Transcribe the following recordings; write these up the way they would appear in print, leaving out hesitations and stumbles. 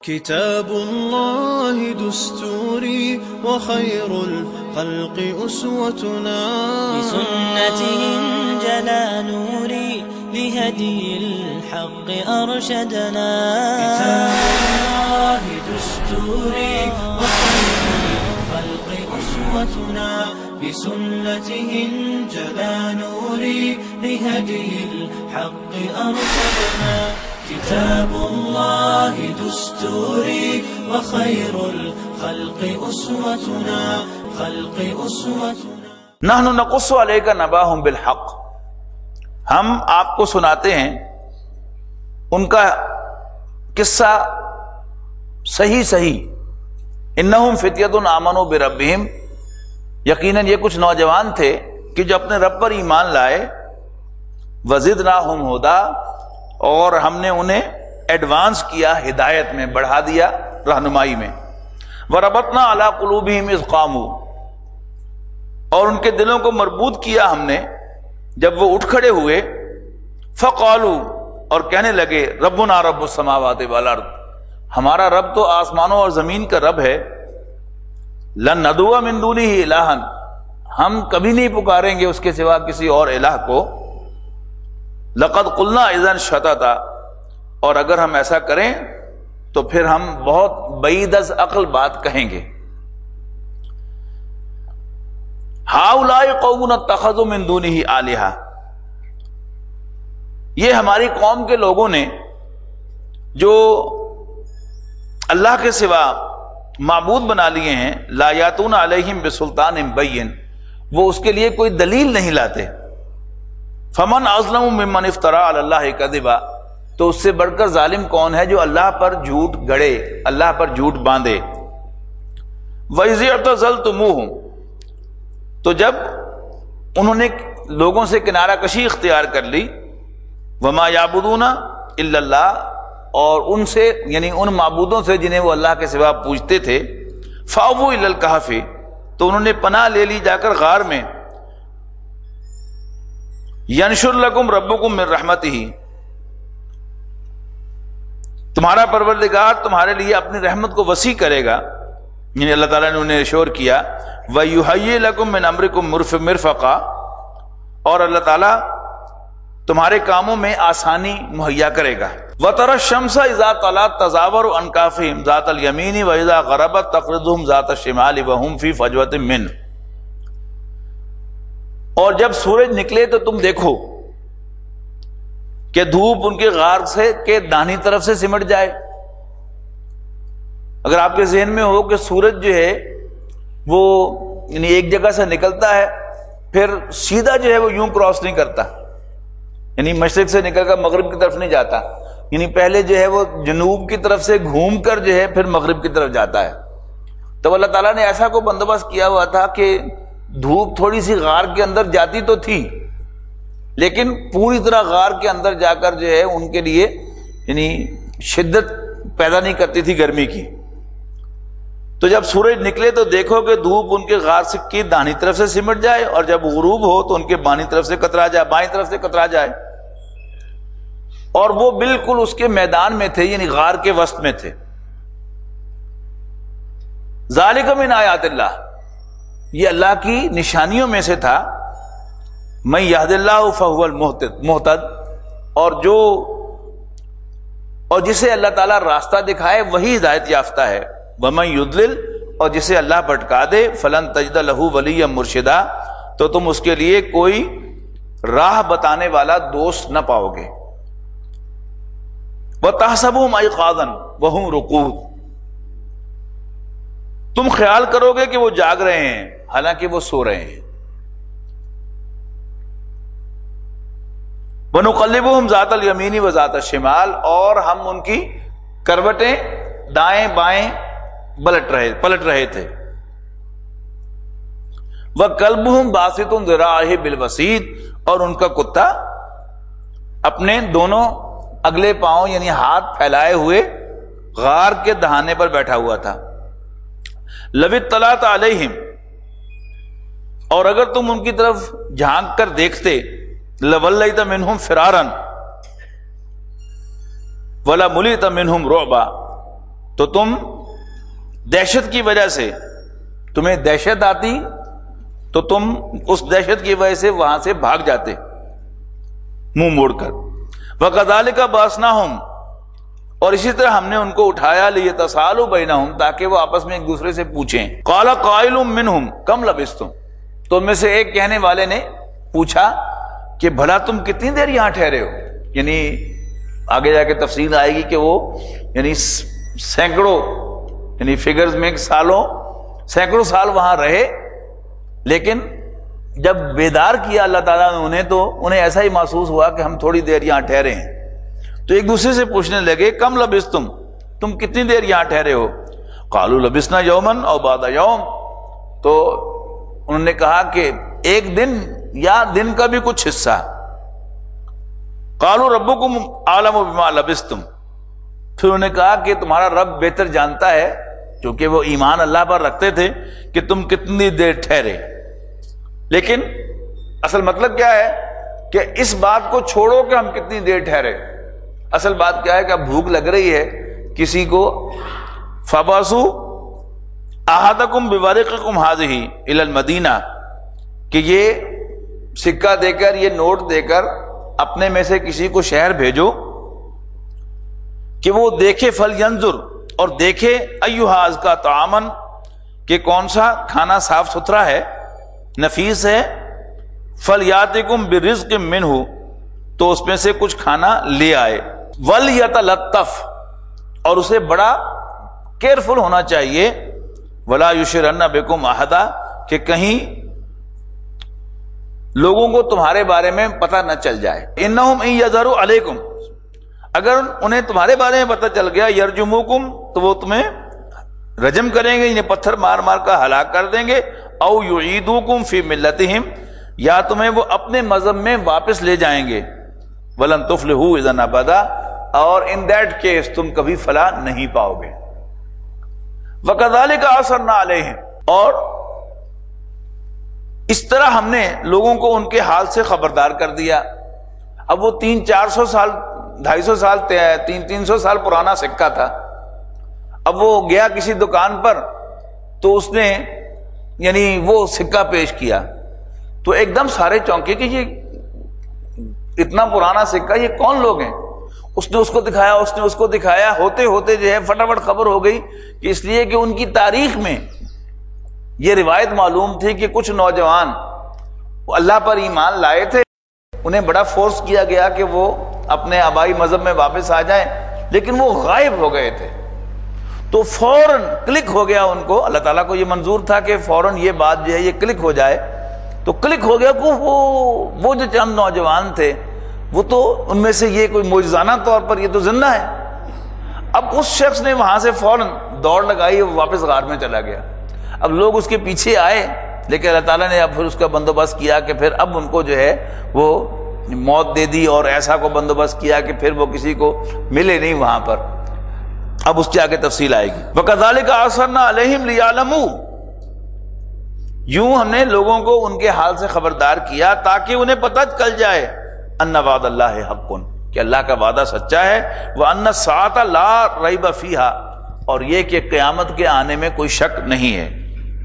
كتاب الله دستوري وخير الخلق أسوتنا بسنته انجلى نوري لهدي الحق أرشدنا كتاب الله دستوري وخير الخلق أسوتنا بسنته انجلى نوري لهدي الحق أرشدنا كتاب الله دستوري وخير الخلق أسوتنا نحن نقص عليك نباهم بالحق، ہم آپ کو سناتے ہیں ان کا قصہ صحیح انہم فتیۃ آمنوا بربہم، یقیناً یہ کچھ نوجوان تھے کہ جو اپنے رب پر ایمان لائے، وزدناہم ہدی، اور ہم نے انہیں ایڈوانس کیا، ہدایت میں بڑھا دیا، رہنمائی میں، وربطنا علی قلوبہم اذ قاموا، اور ان کے دلوں کو مربوط کیا ہم نے جب وہ اٹھ کھڑے ہوئے، فقالوا، اور کہنے لگے، ربنا رب السماوات والارض، ہمارا رب تو آسمانوں اور زمین کا رب ہے، لن ندعو من دونہ الہا، ہم کبھی نہیں پکاریں گے اس کے سوا کسی اور الہ کو، لقد قلنا اذا شططا، اور اگر ہم ایسا کریں تو پھر ہم بہت بعید از عقل بات کہیں گے۔ ہؤلاء قوم اتخذوا من دونہ آلہہ، یہ ہماری قوم کے لوگوں نے جو اللہ کے سوا معبود بنا لیے ہیں، لا یاتون علیہم بسلطان بین، وہ اس کے لیے کوئی دلیل نہیں لاتے، فمن اظلم ممن افترى علی اللہ کذبا، تو اس سے بڑھ کر ظالم کون ہے جو اللہ پر جھوٹ گڑے، اللہ پر جھوٹ باندھے۔ وَإِذِ اعْتَزَلْتُمُوهُمْ، تو جب انہوں نے لوگوں سے کنارہ کشی اختیار کر لی، وَمَا يَعْبُدُونَ إِلَّا اللَّهَ، اور ان سے یعنی ان معبودوں سے جنہیں وہ اللہ کے سوا پوجتے تھے، فَأَوُوا إِلَى الْكَهْفِ، تو انہوں نے پناہ لے لی جا کر غار میں، يَنشُرْ لَكُمْ رَبُّكُمْ مِنْ رَحْمَتِهِ، تمہارا پروردگار تمہارے لیے اپنی رحمت کو وسیع کرے گا، یعنی اللہ تعالیٰ نے انہیں اشور کیا، وَيُحَيِّ لَكُم مِّنْ أَمْرِكُمْ مِرْفَقًا، اور اللہ تعالیٰ تمہارے کاموں میں آسانی مہیا کرے گا۔ وَتَرَى الشَّمْسَ إِذَا طَلَعَت تَزَاوَرُ عَنْ كَهْفِهِمْ ذَاتَ الْيَمِينِ وَإِذَا غَرَبَت تَقْرِضُهُمْ ذَاتَ الشِّمَالِ وَهُمْ فِي فَجْوَةٍ مِّنْهُ، اور جب سورج نکلے تو تم دیکھو کہ دھوپ ان کے غار سے کے داہنی طرف سے سمٹ جائے۔ اگر آپ کے ذہن میں ہو کہ سورج جو ہے وہ یعنی ایک جگہ سے نکلتا ہے، پھر سیدھا جو ہے وہ یوں کراس نہیں کرتا، یعنی مشرق سے نکل کر مغرب کی طرف نہیں جاتا، یعنی پہلے جو ہے وہ جنوب کی طرف سے گھوم کر جو ہے پھر مغرب کی طرف جاتا ہے۔ تو اللہ تعالیٰ نے ایسا کو بندوبست کیا ہوا تھا کہ دھوپ تھوڑی سی غار کے اندر جاتی تو تھی، لیکن پوری طرح غار کے اندر جا کر جو ہے ان کے لیے یعنی شدت پیدا نہیں کرتی تھی گرمی کی۔ تو جب سورج نکلے تو دیکھو کہ دھوپ ان کے غار سے کی داہنی طرف سے سمٹ جائے، اور جب غروب ہو تو ان کے بائیں طرف سے کترا جائے، اور وہ بالکل اس کے میدان میں تھے، یعنی غار کے وسط میں تھے۔ ذالک من آیات اللہ، یہ اللہ کی نشانیوں میں سے تھا، من یہد اللہ فہو المہتد، اور جسے اللہ تعالیٰ راستہ دکھائے وہی ہدایت یافتہ ہے، ومن یضلل، اور جسے اللہ بھٹکا دے، فلن تجد لہ ولیا مرشدا، تو تم اس کے لیے کوئی راہ بتانے والا دوست نہ پاؤ گے۔ وتحسبهم ایقاظا وهم رقود، تم خیال کرو گے کہ وہ جاگ رہے ہیں حالانکہ وہ سو رہے ہیں۔ وَنُقَلِّبُهُمْ ذَاتَ الْيَمِينِ وَذَاتَ الشِّمَالِ، اور ہم ان کی کروٹیں دائیں بائیں پلٹ رہے تھے۔ وَكَلْبُهُمْ بَاسِطٌ ذِرَاعِهِ بِالْوَسِيدِ، اور ان کا کتا اپنے دونوں اگلے پاؤں یعنی ہاتھ پھیلائے ہوئے غار کے دہانے پر بیٹھا ہوا تھا۔ لَوِ اطَّلَعْتَ عَلَيْهِمْ، اور اگر تم ان کی طرف جھانک کر دیکھتے، لَوَلَّيْتَ مِنْهُمْ فِرَارًا وَلَمُلِئْتَ مِنْهُمْ رُعْبًا، تو تم دہشت کی وجہ سے تمہیں دہشت آتی تو تم اس دہشت کی وجہ سے وہاں سے بھاگ جاتے منہ موڑ کر. وَكَذَلِكَ بَعَثْنَاهُمْ اور اسی طرح ہم نے ان کو اٹھایا لِيَتَسَاءَلُوا بَيْنَهُمْ تاکہ وہ آپس میں ایک دوسرے سے پوچھیں. قَالَ قَائِلٌ مِّنْهُمْ كَمْ لَبِثْتُمْ تو ان میں سے ایک کہنے والے نے پوچھا کہ بھلا تم کتنی دیر یہاں ٹھہرے ہو. یعنی آگے جا کے تفصیل آئے گی کہ وہ یعنی سینکڑوں یعنی فگرز میں سینکڑوں سال وہاں رہے، لیکن جب بیدار کیا اللہ تعالیٰ نے انہیں تو انہیں ایسا ہی محسوس ہوا کہ ہم تھوڑی دیر یہاں ٹھہرے ہیں. تو ایک دوسرے سے پوچھنے لگے کم لبثتم تم کتنی دیر یہاں ٹھہرے ہو. قالوا لبثنا یوما او بعض یوم تو انہوں نے کہا کہ ایک دن یا دن کا بھی کچھ حصہ. قالوا ربکم اعلم بما لبثتم پھر انہوں نے کہا کہ تمہارا رب بہتر جانتا ہے، چونکہ وہ ایمان اللہ پر رکھتے تھے، کہ تم کتنی دیر ٹھہرے. لیکن اصل مطلب کیا ہے کہ اس بات کو چھوڑو کہ ہم کتنی دیر ٹھہرے. اصل بات کیا ہے کہ اب بھوک لگ رہی ہے کسی کو. فَبَعْثُوا أَحَدَكُمْ بِوَرِقِكُمْ هَٰذِهِ إِلَى الْمَدِينَةِ کہ یہ سکہ دے کر یہ نوٹ دے کر اپنے میں سے کسی کو شہر بھیجو کہ وہ دیکھے فَلْيَنظُرْ اور دیکھے أَيُّهَا أَزْكَىٰ طَعَامًا کہ کون سا کھانا صاف ستھرا ہے، نفیس ہے. فَلْيَأْتِكُمْ بِرِزْقٍ مِّنْهُ تو اس میں سے کچھ کھانا لے آئے. وَلْيَتَلَطَّفْ اور اسے بڑا کیئرفل ہونا چاہیے. وَلَا يُشْعِرَنَّ بِكُمْ أَحَدًا کہ کہیں لوگوں کو تمہارے بارے میں پتہ نہ چل جائے. إِنَّهُمْ إِن يَظْهَرُوا عَلَيْكُمْ اگر انہیں تمہارے بارے میں پتہ چل گیا يَرْجُمُوكُمْ تو وہ تمہیں رجم کریں گے، انہیں پتھر مار مار کر ہلاک کر دیں گے. أَوْ يُعِيدُوكُمْ فِي مِلَّتِهِمْ یا تمہیں وہ اپنے مذہب میں واپس لے جائیں گے. وَلَن تُفْلِحُوا إِذًا أَبَدًا اور ان دیٹ کیس تم کبھی فلاح نہیں پاؤ گے. وَكَذَلِكَ أَرْسَلْنَا عَلَيْهِمْ اور اس طرح ہم نے لوگوں کو ان کے حال سے خبردار کر دیا. اب وہ 300-400 سال 250 سال 300 سال پرانا سکہ تھا. اب وہ گیا کسی دکان پر تو اس نے یعنی وہ سکہ پیش کیا تو ایک دم سارے چونکے کہ یہ اتنا پرانا سکہ یہ کون لوگ ہیں. اس نے اس کو دکھایا، اس نے اس کو دکھایا، ہوتے ہوتے جو ہے فٹافٹ خبر ہو گئی کہ اس لیے کہ ان کی تاریخ میں یہ روایت معلوم تھی کہ کچھ نوجوان اللہ پر ایمان لائے تھے، انہیں بڑا فورس کیا گیا کہ وہ اپنے آبائی مذہب میں واپس آ جائیں، لیکن وہ غائب ہو گئے تھے. تو فوراً کلک ہو گیا ان کو، اللہ تعالیٰ کو یہ منظور تھا کہ فوراً یہ بات جو ہے یہ کلک ہو جائے. تو کلک ہو گیا کہ وہ جو چند نوجوان تھے وہ تو ان میں سے یہ کوئی معجزانہ طور پر یہ تو زندہ ہے. اب اس شخص نے وہاں سے فوراً دوڑ لگائی، وہ واپس غار میں چلا گیا. اب لوگ اس کے پیچھے آئے، لیکن اللہ تعالیٰ نے اب پھر اس کا بندوبست کیا کہ پھر اب ان کو جو ہے وہ موت دے دی، اور ایسا کو بندوبست کیا کہ پھر وہ کسی کو ملے نہیں وہاں پر. اب اس کی آگے تفصیل آئے گی. وَكَذَلِكَ أَرْسَلْنَا عَلَيْهِمْ لِيَعْلَمُوا یوں ہم نے لوگوں کو ان کے حال سے خبردار کیا تاکہ انہیں پتہ چل جائے ان وعد اللہ حق کہ اللہ کا وعدہ سچا ہے، وَأَنَّ السَّاعَةَ لَا رَيْبَ فِيهَا اور یہ کہ قیامت کے آنے میں کوئی شک نہیں ہے.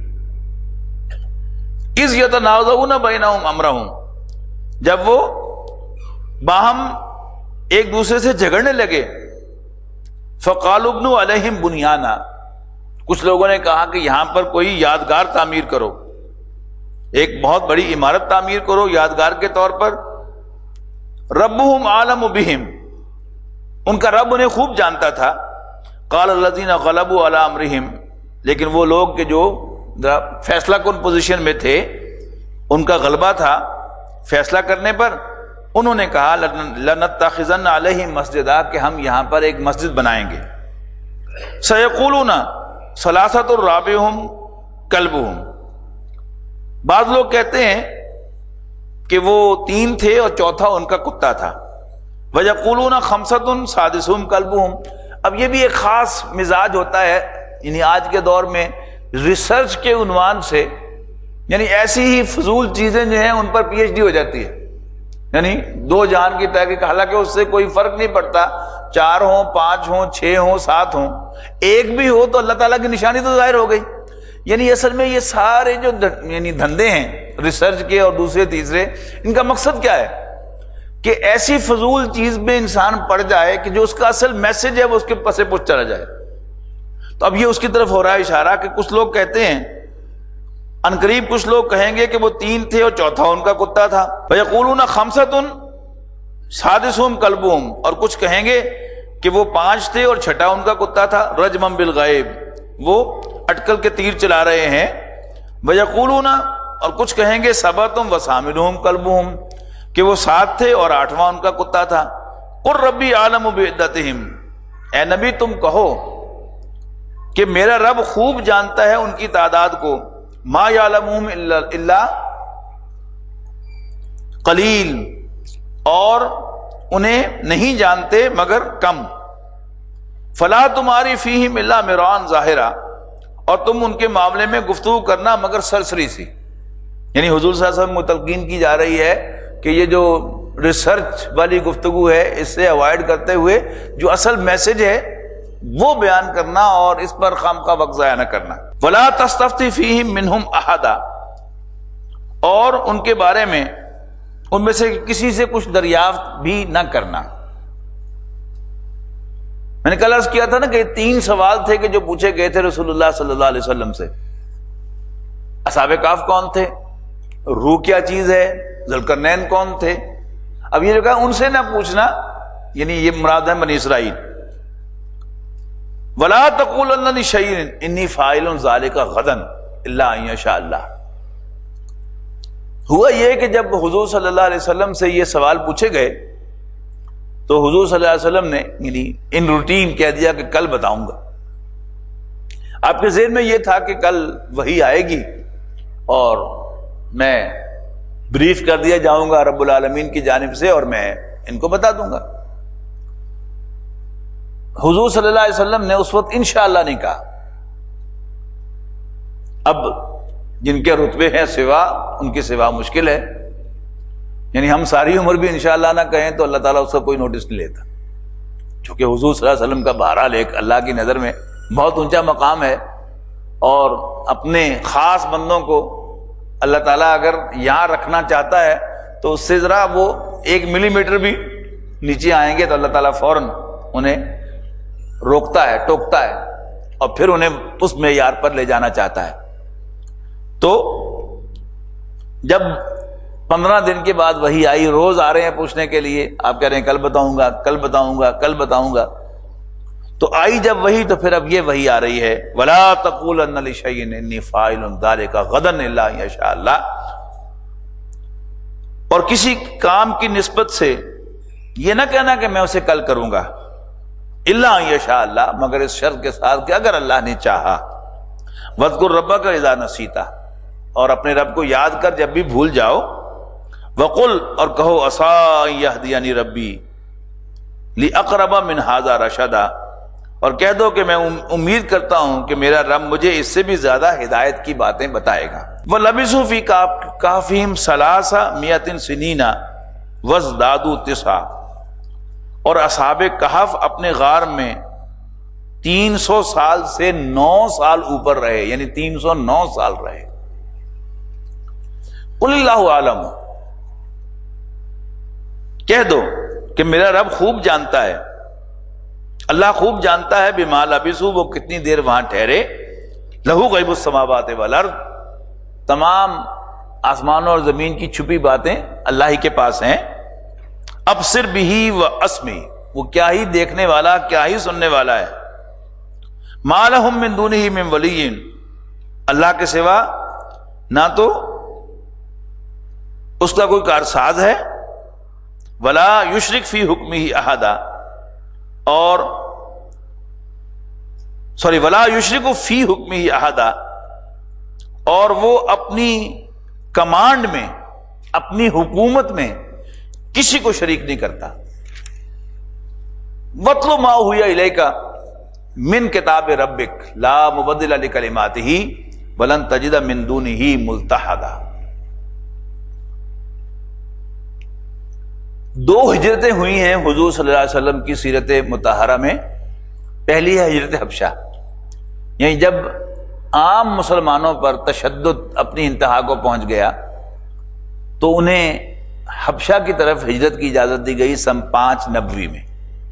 اِذْ يَتَنَازَعُونَ بَيْنَهُمْ أَمْرَهُمْ جب وہ باہم ایک دوسرے سے جھگڑنے لگے. فَقَالُوا ابْنُوا عَلَيْهِمْ بُنْيَانًا کچھ لوگوں نے کہا کہ یہاں پر کوئی یادگار تعمیر کرو، ایک بہت بڑی عمارت تعمیر کرو یادگار کے طور پر. ربهم عالم بهم ان کا رب انہیں خوب جانتا تھا. قال الذين غلبوا على امرهم لیکن وہ لوگ کہ جو فیصلہ کن پوزیشن میں تھے، ان کا غلبہ تھا فیصلہ کرنے پر، انہوں نے کہا لنتخذن علیہم مسجدا کہ ہم یہاں پر ایک مسجد بنائیں گے. سیقولون ثلاثۃ رابعہم کلبہم بعض لوگ کہتے ہیں کہ وہ 3 تھے اور چوتھا ان کا کتا تھا. وَيَقُولُونَ خَمْسَةٌ سَادِسُهُمْ كَلْبُهُمْ اب یہ بھی ایک خاص مزاج ہوتا ہے یعنی آج کے دور میں ریسرچ کے عنوان سے یعنی ایسی ہی فضول چیزیں جو ہیں ان پر پی ایچ ڈی ہو جاتی ہے. یعنی 2 جہان کی تحقیق، حالانکہ اس سے کوئی فرق نہیں پڑتا، 4 ہوں 5 ہوں 6 ہوں 7 ہوں، ایک بھی ہو تو اللہ تعالیٰ کی نشانی تو ظاہر ہو گئی۔ یعنی اصل میں یہ سارے جو یعنی دھندے ہیں ریسرچ کے اور دوسرے تیسرے، ان کا مقصد کیا ہے کہ ایسی فضول چیز میں انسان پڑ جائے کہ جو اس کا اصل میسج ہے وہ اس کے پسے پش چلا جائے۔ تو اب یہ اس کی طرف ہو رہا ہے اشارہ کہ کچھ لوگ کہتے ہیں، عنقریب کچھ لوگ کہیں گے کہ وہ 3 تھے اور چوتھا ان کا کتا تھا۔ فَيَقُولُونَ خَمْسَةٌ سَادِسُهُمْ كَلْبُهُمْ، اور کچھ کہیں گے کہ وہ 5 تھے اور چھٹا ان کا کتا تھا۔ رَجْمًا بِالْغَيْبِ، وہ اٹکل کے تیر چلا رہے ہیں۔ وَيَقُولُونَ، اور کچھ کہیں گے سَبْعَةٌ وَثَامِنُهُمْ كَلْبُهُمْ، کہ وہ 7 تھے اور 8واں ان کا کتا تھا۔ قُلْ رَبِّي أَعْلَمُ بِعِدَّتِهِمْ، اے نبی تم کہو کہ میرا رب خوب جانتا ہے ان کی تعداد کو۔ ما یعلمہم الا قلیل، اور انہیں نہیں جانتے مگر کم۔ فلا تماری فیہم الا مراء ظاہرا، اور تم ان کے معاملے میں گفتگو کرنا مگر سرسری سی۔ یعنی حضور صلی اللہ علیہ وسلم کو تلقین کی جا رہی ہے کہ یہ جو ریسرچ والی گفتگو ہے اس سے اوائڈ کرتے ہوئے جو اصل میسج ہے وہ بیان کرنا اور اس پر خامخواہ وقت ضائع نہ کرنا۔ ولا تستفتی فیہم منہم احدا، اور ان کے بارے میں ان میں سے کسی سے کچھ دریافت بھی نہ کرنا۔ میں نے کل عرض کیا تھا نا کہ 3 سوال تھے کہ جو پوچھے گئے تھے رسول اللہ صلی اللہ علیہ وسلم سے۔ اصحاب کہف کون تھے، روح کیا چیز ہے، ذوالقرنین کون تھے۔ اب یہ جو کہا ان سے نہ پوچھنا، یعنی یہ مراد ہے بنی اسرائیل۔ وَلَا تَقُولَنَّ لِشَيْءٍ إِنِّي فَاعِلٌ ذَلِكَ غَدًا إِلَّا أَن يَشَاءَ اللَّهُ۔ ہوا یہ کہ جب حضور صلی اللہ علیہ وسلم سے یہ سوال پوچھے گئے تو حضور صلی اللہ علیہ وسلم نے یعنی ان روٹین کہہ دیا کہ کل بتاؤں گا۔ آپ کے ذہن میں یہ تھا کہ کل وحی آئے گی اور میں بریف کر دیا جاؤں گا رب العالمین کی جانب سے اور میں ان کو بتا دوں گا۔ حضور صلی اللہ علیہ وسلم نے اس وقت انشاءاللہ نہیں کہا۔ اب جن کے رتبے ہیں سوا، ان کی سوا مشکل ہے، یعنی ہم ساری عمر بھی انشاءاللہ نہ کہیں تو اللہ تعالیٰ اس کا کوئی نوٹس نہیں لیتا، چونکہ حضور صلی اللہ علیہ وسلم کا بہرحال ایک اللہ کی نظر میں بہت اونچا مقام ہے، اور اپنے خاص بندوں کو اللہ تعالیٰ اگر یہاں رکھنا چاہتا ہے تو اس سے ذرا وہ 1 ملی میٹر بھی نیچے آئیں گے تو اللہ تعالیٰ فوراً انہیں روکتا ہے، ٹوکتا ہے، اور پھر انہیں اس معیار پر لے جانا چاہتا ہے۔ تو جب 15 دن کے بعد وہی آئی، روز آ رہے ہیں پوچھنے کے لیے، آپ کہہ رہے ہیں کل بتاؤں گا کل بتاؤں گا کل بتاؤں گا، تو آئی جب وہی تو پھر اب یہ وہی آ رہی ہے، وَلَا تَقُولَنَّ لِشَيْءٍ إِنِّي فَاعِلٌ ذَلِكَ غَدًا إِلَّا أَن يَشَاءَ اللَّهُ۔ اور کسی کام کی نسبت سے یہ نہ کہنا کہ میں اسے کل کروں گا، الا ان یشاء اللہ، مگر اس شرط کے ساتھ کہ اگر اللہ نے چاہا۔ وَاذْكُرْ رَبَّكَ إِذَا نَسِيتَ، اور اپنے رب کو یاد کر جب بھی بھول جاؤ۔ وَقُلْ، اور کہو عَسَىٰ أَن يَهْدِيَنِي رَبِّي لِأَقْرَبَ مِنْ هَٰذَا رَشَدًا، اور کہہ دو کہ میں امید کرتا ہوں کہ میرا رب مجھے اس سے بھی زیادہ ہدایت کی باتیں بتائے گا۔ وَلَبِثُوا فِي كَهْفِهِمْ 300 سِنِينَ وَازْدَادُوا 9، اور اصحاب کہف اپنے غار میں 300 سال سے 9 سال اوپر رہے، یعنی 309 سال رہے۔ قل اللہ عالم، کہہ دو کہ میرا رب خوب جانتا ہے، اللہ خوب جانتا ہے بما لبثوا، وہ کتنی دیر وہاں ٹھہرے۔ لہو غیب السماوات والارض، تمام آسمانوں اور زمین کی چھپی باتیں اللہ ہی کے پاس ہیں۔ ابصر بھی و اسمی، وہ کیا ہی دیکھنے والا کیا ہی سننے والا ہے۔ ما لہم من دونہ من ولی، اللہ کے سوا نہ تو اس کا کوئی کارساز ہے، ولا یشرک فی حکمہ احدا، اور ولا یشرک فی حکمہ احدا، اور وہ اپنی کمانڈ میں، اپنی حکومت میں کسی کو شریک نہیں کرتا۔ وَاتْلُ مَا أُوحِیَ إِلَيْکَ مِن کتاب ربک لا مبدل لکلماتہ وَلَن تَجِدَ مِن دُونِہ مُلْتَحَدًا۔ دو ہجرتیں ہوئی ہیں حضور صلی اللہ علیہ وسلم کی سیرت مطہرہ میں. پہلی ہے ہجرت حبشہ، یعنی جب عام مسلمانوں پر تشدد اپنی انتہا کو پہنچ گیا تو انہیں حبشہ کی طرف ہجرت کی اجازت دی گئی سن 5 نبوی میں.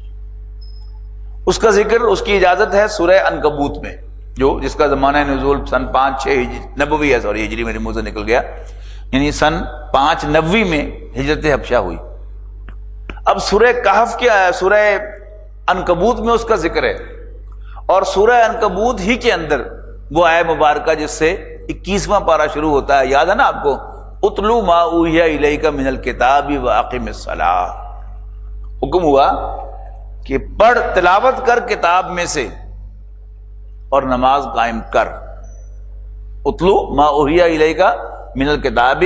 اس کا ذکر، اس کی اجازت ہے سورہ عنکبوت میں، جس کا زمانہ نزول سن 5-6 نبوی ہے، سوری ہجری میرے منہ سے نکل گیا، یعنی سن 5 نبوی میں ہجرت حبشہ ہوئی. اب سورہ کہف کیا ہے، سورہ عنکبوت میں اس کا ذکر ہے، اور سورہ عنکبوت ہی کے اندر وہ آیہ مبارکہ جس سے 21واں پارہ شروع ہوتا ہے، یاد ہے نا آپ کو، اتلو ما اوحی الیک من الکتاب واقم الصلاۃ. حکم ہوا کہ پڑھ، تلاوت کر کتاب میں سے اور نماز قائم کر. اتلو ما اوحی الیک من الکتاب،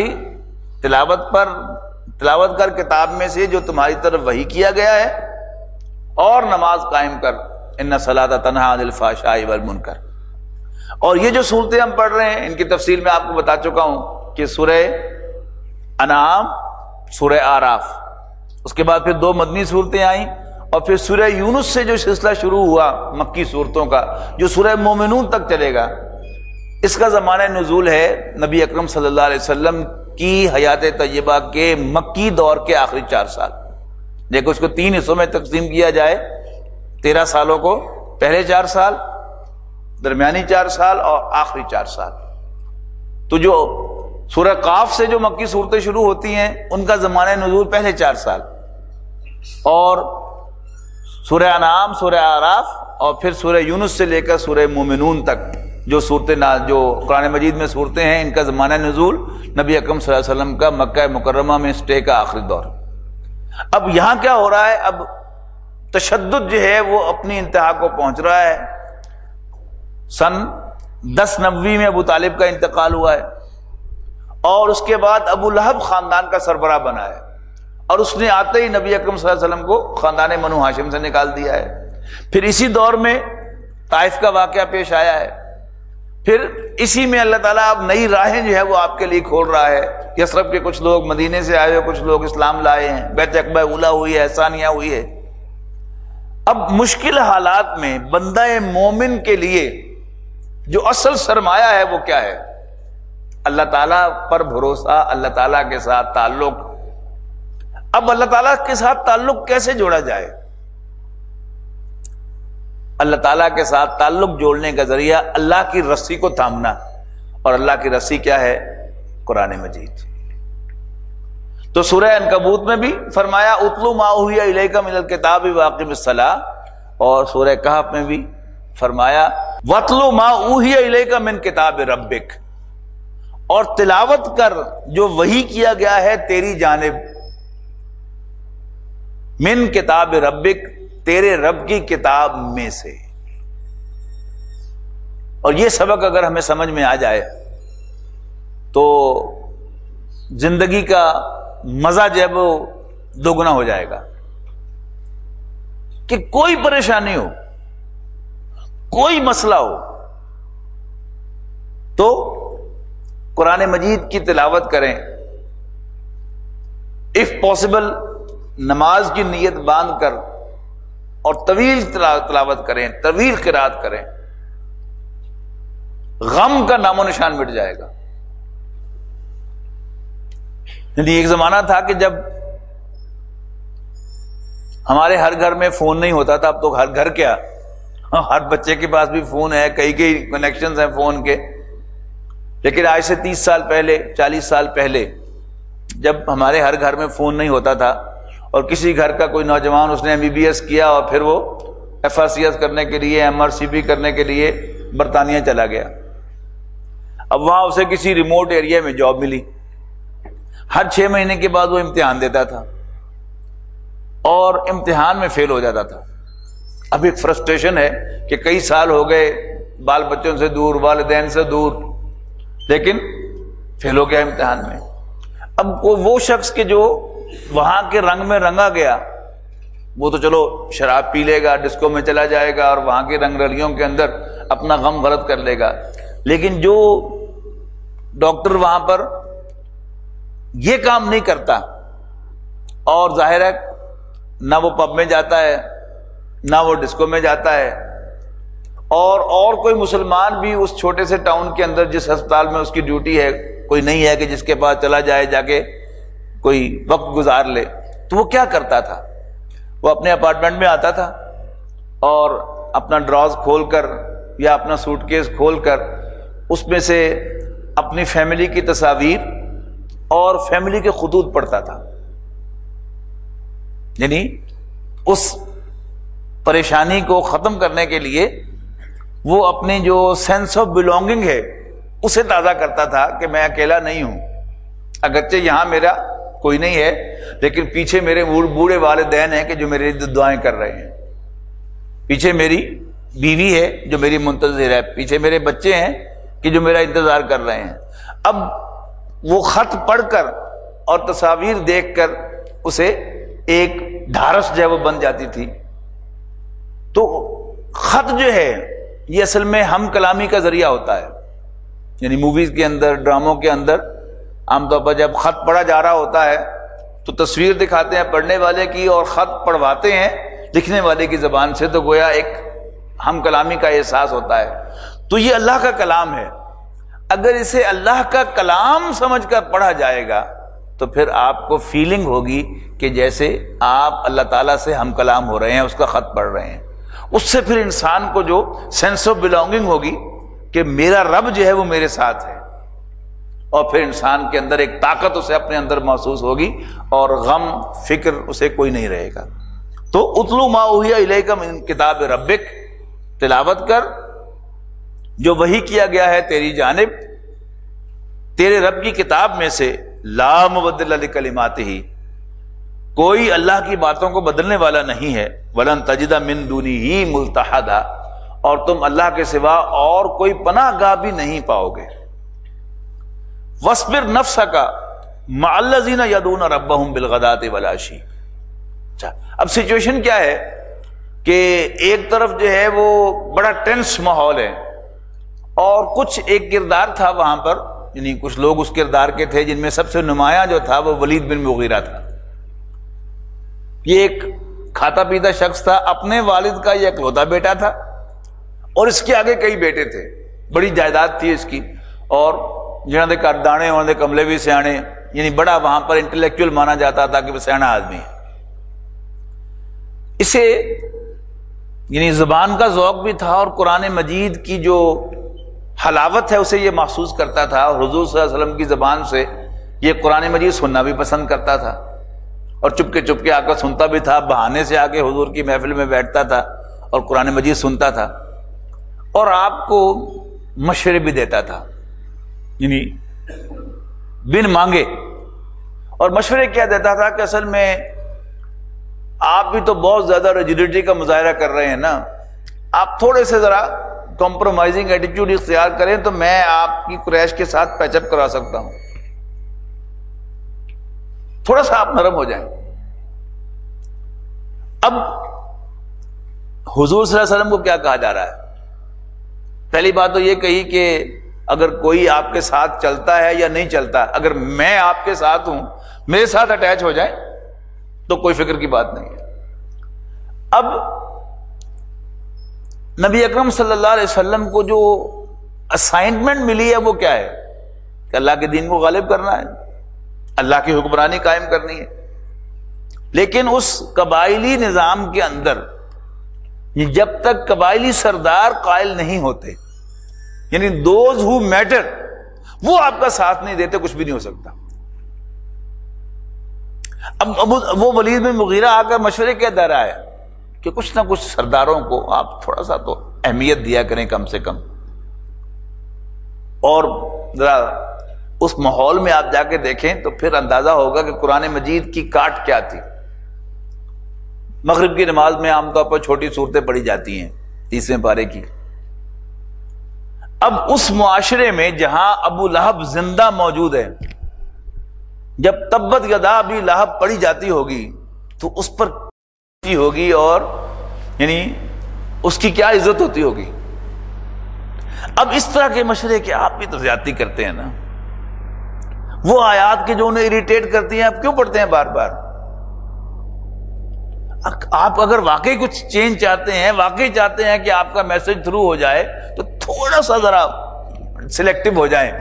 تلاوت کر کتاب میں سے جو تمہاری طرف وحی کیا گیا ہے، اور نماز قائم کر. ان الصلاۃ تنہی عن الفحشاء والمنکر. اور یہ جو صورتیں ہم پڑھ رہے ہیں ان کی تفصیل میں آپ کو بتا چکا ہوں کہ سورہ انعام، سورہ آراف، اس کے بعد پھر 2 مدنی صورتیں آئیں، اور پھر سورہ یونس سے جو سلسلہ شروع ہوا مکی صورتوں کا، جو سورہ مومنون تک چلے گا، اس کا زمانہ نزول ہے نبی اکرم صلی اللہ علیہ وسلم کی حیات طیبہ کے مکی دور کے آخری 4 سال. دیکھو اس کو 3 حصوں میں تقسیم کیا جائے، 13 سالوں کو، پہلے 4 سال، درمیانی 4 سال اور آخری 4 سال. تو جو سورہ قاف سے جو مکی صورتیں شروع ہوتی ہیں ان کا زمانہ نزول پہلے 4 سال، اور سورہ انعام، سورہ آراف، اور پھر سورہ یونس سے لے کر سورہ مومنون تک جو صورتیں جو قرآن مجید میں صورتیں ہیں، ان کا زمانہ نزول نبی اکرم صلی اللہ علیہ وسلم کا مکہ مکرمہ میں اسٹے کا آخری دور. اب یہاں کیا ہو رہا ہے، اب تشدد جو ہے وہ اپنی انتہا کو پہنچ رہا ہے. سن 10 نبوی میں ابو طالب کا انتقال ہوا ہے، اور اس کے بعد ابو لہب خاندان کا سربراہ بنا ہے، اور اس نے آتے ہی نبی اکرم صلی اللہ علیہ وسلم کو خاندان بنو ہاشم سے نکال دیا ہے. پھر اسی دور میں طائف کا واقعہ پیش آیا ہے. پھر اسی میں اللہ تعالیٰ اب نئی راہیں جو ہے وہ آپ کے لیے کھول رہا ہے. یثرب کے کچھ لوگ مدینے سے آئے ہوئے، کچھ لوگ اسلام لائے ہیں، بیت عقبہ اولیٰ ہوئی ہے، ثانیہ ہوئی ہے. اب مشکل حالات میں بندہ مومن کے لیے جو اصل سرمایہ ہے وہ کیا ہے؟ اللہ تعالیٰ پر بھروسہ، اللہ تعالیٰ کے ساتھ تعلق. اب اللہ تعالیٰ کے ساتھ تعلق کیسے جوڑا جائے؟ اللہ تعالیٰ کے ساتھ تعلق جوڑنے کا ذریعہ اللہ کی رسی کو تھامنا، اور اللہ کی رسی کیا ہے؟ قرآن مجید. تو سورہ عنکبوت میں بھی فرمایا اتلو ما اوحی الیک من الکتاب واقم الصلاۃ، اور سورہ کہف میں بھی فرمایا واتلو ما اوحی الیک من کتاب ربک، اور تلاوت کر جو وحی کیا گیا ہے تیری جانب، من کتاب ربک، تیرے رب کی کتاب میں سے. اور یہ سبق اگر ہمیں سمجھ میں آ جائے تو زندگی کا مزہ جو ہے وہ دوگنا ہو جائے گا. کہ کوئی پریشانی ہو، کوئی مسئلہ ہو، تو قرآن مجید کی تلاوت کریں. اف پاسبل نماز کی نیت باندھ کر اور طویل تلاوت کریں، طویل قرات کریں، غم کا نام و نشان مٹ جائے گا. یعنی ایک زمانہ تھا کہ جب ہمارے ہر گھر میں فون نہیں ہوتا تھا، اب تو ہر گھر کیا، ہر بچے کے پاس بھی فون ہے، کئی کنیکشنز ہیں فون کے. لیکن آج سے 30 سال پہلے، 40 سال پہلے جب ہمارے ہر گھر میں فون نہیں ہوتا تھا، اور کسی گھر کا کوئی نوجوان اس نے MBBS کیا اور پھر وہ FRCS کرنے کے لیے، MRCP کرنے کے لیے برطانیہ چلا گیا. اب وہاں اسے کسی ریموٹ ایریا میں جاب ملی، ہر 6 مہینے کے بعد وہ امتحان دیتا تھا اور امتحان میں فیل ہو جاتا تھا. اب ایک فرسٹریشن ہے کہ کئی سال ہو گئے بال بچوں سے دور، والدین سے دور، لیکن فیل ہو گیا امتحان میں. اب وہ شخص کہ جو وہاں کے رنگ میں رنگا گیا، وہ تو چلو شراب پی لے گا، ڈسکو میں چلا جائے گا اور وہاں کی رنگ رلیوں کے اندر اپنا غم غلط کر لے گا. لیکن جو ڈاکٹر وہاں پر یہ کام نہیں کرتا اور ظاہر ہے نہ وہ پب میں جاتا ہے نہ وہ ڈسکو میں جاتا ہے، اور کوئی مسلمان بھی اس چھوٹے سے ٹاؤن کے اندر جس ہسپتال میں اس کی ڈیوٹی ہے کوئی نہیں ہے کہ جس کے پاس چلا جائے جا کے کوئی وقت گزار لے. تو وہ کیا کرتا تھا؟ وہ اپنے اپارٹمنٹ میں آتا تھا اور اپنا ڈراز کھول کر یا اپنا سوٹ کیس کھول کر اس میں سے اپنی فیملی کی تصاویر اور فیملی کے خطوط پڑھتا تھا. یعنی اس پریشانی کو ختم کرنے کے لیے وہ اپنی جو سینس آف بلونگنگ ہے اسے تازہ کرتا تھا کہ میں اکیلا نہیں ہوں، اگرچہ یہاں میرا کوئی نہیں ہے لیکن پیچھے میرے بوڑھے والدین ہیں کہ جو میرے لیے دعائیں کر رہے ہیں، پیچھے میری بیوی ہے جو میری منتظر ہے، پیچھے میرے بچے ہیں کہ جو میرا انتظار کر رہے ہیں. اب وہ خط پڑھ کر اور تصاویر دیکھ کر اسے ایک ڈھارس جو ہے وہ بن جاتی تھی. تو خط جو ہے یہ اصل میں ہم کلامی کا ذریعہ ہوتا ہے. یعنی موویز کے اندر، ڈراموں کے اندر عام طور پر جب خط پڑھا جا رہا ہوتا ہے تو تصویر دکھاتے ہیں پڑھنے والے کی اور خط پڑھواتے ہیں لکھنے والے کی زبان سے، تو گویا ایک ہم کلامی کا احساس ہوتا ہے. تو یہ اللہ کا کلام ہے. اگر اسے اللہ کا کلام سمجھ کر پڑھا جائے گا تو پھر آپ کو فیلنگ ہوگی کہ جیسے آپ اللہ تعالیٰ سے ہم کلام ہو رہے ہیں، اس کا خط پڑھ رہے ہیں. اس سے پھر انسان کو جو سینس آف بلونگنگ ہوگی کہ میرا رب جو ہے وہ میرے ساتھ ہے، اور پھر انسان کے اندر ایک طاقت اسے اپنے اندر محسوس ہوگی اور غم فکر اسے کوئی نہیں رہے گا. تو اتلو ما اوحی الیک من کتاب ربک، تلاوت کر جو وحی کیا گیا ہے تیری جانب تیرے رب کی کتاب میں سے، لا مبدل لکلماتہ، کوئی اللہ کی باتوں کو بدلنے والا نہیں ہے، ولن تجد من دونہ ملتحدا، اور تم اللہ کے سوا اور کوئی پناہ گاہ بھی نہیں پاؤ گے. وَاصْبِرْ نَفْسَكَ مَعَ الَّذِينَ يَدْعُونَ رَبَّهُمْ بِالْغَدَاةِ وَالْعَشِيِّ. اچھا، اب سچویشن کیا ہے کہ ایک طرف جو ہے وہ بڑا ٹینس ماحول ہے، اور کچھ ایک کردار تھا وہاں پر، یعنی کچھ لوگ اس کردار کے تھے جن میں سب سے نمایاں جو تھا وہ ولید بن مغیرہ تھا. یہ ایک کھاتا پیتا شخص تھا، اپنے والد کا یہ اکلوتا بیٹا تھا اور اس کے آگے کئی بیٹے تھے، بڑی جائیداد تھی اس کی، اور جنہوں نے کردانے انہوں نے کملے بھی سیانے، یعنی بڑا وہاں پر انٹلیکچوئل مانا جاتا تھا کہ وہ سیانا آدمی ہے. اسے یعنی زبان کا ذوق بھی تھا اور قرآن مجید کی جو حلاوت ہے اسے یہ محسوس کرتا تھا، اور حضور صلی اللہ علیہ وسلم کی زبان سے یہ قرآن مجید سننا بھی پسند کرتا تھا، اور چپ کے آ کر سنتا بھی تھا، بہانے سے آ کے حضور کی محفل میں بیٹھتا تھا اور قرآن مجید سنتا تھا، اور آپ کو مشورے بھی دیتا تھا، یعنی بن مانگے. اور مشورے کیا دیتا تھا کہ اصل میں آپ بھی تو بہت زیادہ ریجیڈیٹی کا مظاہرہ کر رہے ہیں نا، آپ تھوڑے سے ذرا کمپرومائزنگ ایٹیٹیوڈ اختیار کریں تو میں آپ کی قریش کے ساتھ پیچ اپ کرا سکتا ہوں، تھوڑا سا آپ نرم ہو جائیں. اب حضور صلی اللہ علیہ وسلم کو کیا کہا جا رہا ہے؟ پہلی بات تو یہ کہی کہ اگر کوئی آپ کے ساتھ چلتا ہے یا نہیں چلتا، اگر میں آپ کے ساتھ ہوں، میرے ساتھ اٹیچ ہو جائے تو کوئی فکر کی بات نہیں ہے. اب نبی اکرم صلی اللہ علیہ وسلم کو جو اسائنمنٹ ملی ہے وہ کیا ہے کہ اللہ کے دین کو غالب کرنا ہے، اللہ کی حکمرانی قائم کرنی ہے. لیکن اس قبائلی نظام کے اندر جب تک قبائلی سردار قائل نہیں ہوتے، یعنی دوز ہو میٹر، وہ آپ کا ساتھ نہیں دیتے، کچھ بھی نہیں ہو سکتا. اب وہ ولید بن مغیرہ آ کر مشورے کیا دے رہا ہے کہ کچھ نہ کچھ سرداروں کو آپ تھوڑا سا تو اہمیت دیا کریں کم سے کم، اور ذرا اس ماحول میں آپ جا کے دیکھیں تو پھر اندازہ ہوگا کہ قرآن مجید کی کاٹ کیا تھی. مغرب کی نماز میں عام طور پر چھوٹی صورتیں پڑھی جاتی ہیں 30ویں پارے کی. اب اس معاشرے میں جہاں ابو لہب زندہ موجود ہے، جب تبت یدا ابی لہب پڑھی جاتی ہوگی تو اس پر ہوگی، اور یعنی اس کی کیا عزت ہوتی ہوگی. اب اس طرح کے مشورے کہ آپ بھی تو زیادتی کرتے ہیں نا، وہ آیات کے جو انہیں اریٹیٹ کرتی ہیں آپ کیوں پڑھتے ہیں بار بار؟ آپ اگر واقعی کچھ چینج چاہتے ہیں، واقعی چاہتے ہیں کہ آپ کا میسج تھرو ہو جائے، تو تھوڑا سا ذرا سلیکٹو ہو جائیں۔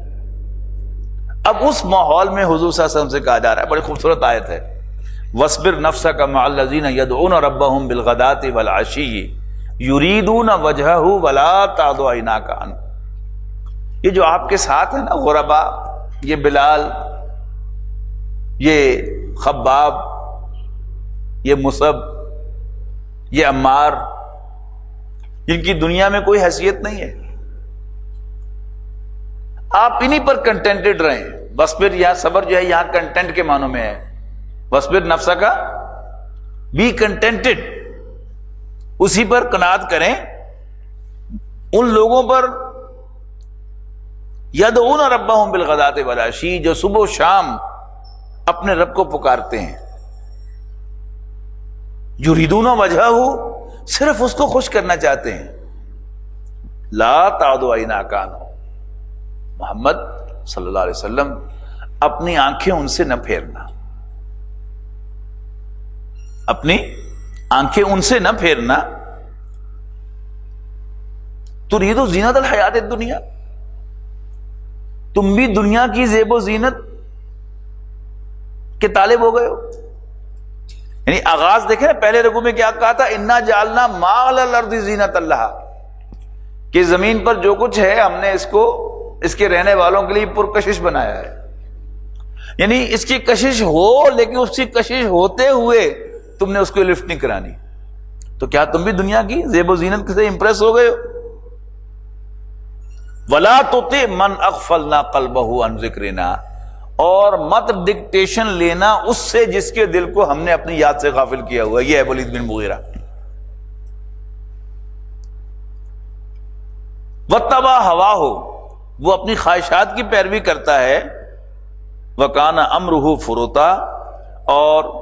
اب اس ماحول میں حضور صلی اللہ علیہ وسلم سے کہا جا رہا ہے، بڑی خوبصورت آیت ہے، وَاصْبِرْ نَفْسَكَ مَعَ الَّذِينَ يَدْعُونَ رَبَّهُمْ بِالْغَدَاةِ وَالْعَشِيِّ يُرِيدُونَ وَجْهَهُ وَلَا تَعْدُ عَيْنَاكَ عَنْهُمْ۔ یہ جو آپ کے ساتھ ہیں نا غربا، یہ بلال، یہ خباب، یہ مصعب، یہ عمار، جن کی دنیا میں کوئی حیثیت نہیں ہے، آپ انہی پر کنٹینٹڈ رہیں۔ وَاصْبِرْ، یہاں صبر جو ہے یہاں کنٹینٹ کے معنوں میں ہے، وَاصْبِرْ نَفْسَكَ، بی کنٹینٹڈ، اسی پر قناعت کریں، ان لوگوں پر یدعون ربہم بالغداۃ والعشی، جو صبح و شام اپنے رب کو پکارتے ہیں، یریدون وجہہ، صرف اس کو خوش کرنا چاہتے ہیں، لا تعد عیناک عنہ، محمد صلی اللہ علیہ وسلم اپنی آنکھیں ان سے نہ پھیرنا، اپنی آنکھیں ان سے نہ پھیرنا۔ ترید زینت الحیات الدنیا، تم بھی دنیا کی زیب و زینت کے طالب ہو گئے ہو۔ یعنی آغاز دیکھیں نا، پہلے رکوع میں کیا کہا تھا، انا جعلنا ما علی الارض زینۃ لہا، کہ زمین پر جو کچھ ہے ہم نے اس کو اس کے رہنے والوں کے لیے پرکشش بنایا ہے۔ یعنی اس کی کشش ہو، لیکن اس کی کشش ہوتے ہوئے تم نے اس کو لفٹ نہیں کرانی۔ تو کیا تم بھی دنیا کی زیب و زینت سے امپریس ہو گئے ہو؟ وَلَا تُطِعْ مَنْ أَغْفَلْنَا قَلْبَهُ عَنْ ذِكْرِنَا، اور مت ڈکٹیشن لینا اس سے جس کے دل کو ہم نے اپنی یاد سے غافل کیا ہوا ہے۔ یہ ہے ولید بن مغیرہ۔ وَاتَّبَعَ هَوَاهُ، وہ اپنی خواہشات کی پیروی کرتا ہے، وَكَانَ أَمْرُهُ فُرُطًا، اور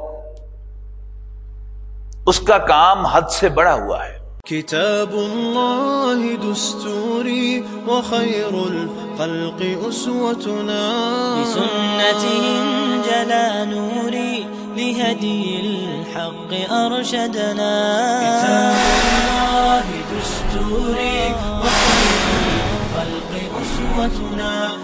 اس کا کام حد سے بڑا ہوا ہے۔ كتاب الله دستوري وخير الخلق أسوتنا، بسنتهم جلا نوري لهدي الحق أرشدنا، كتاب الله دستوري وخير الخلق أسوتنا،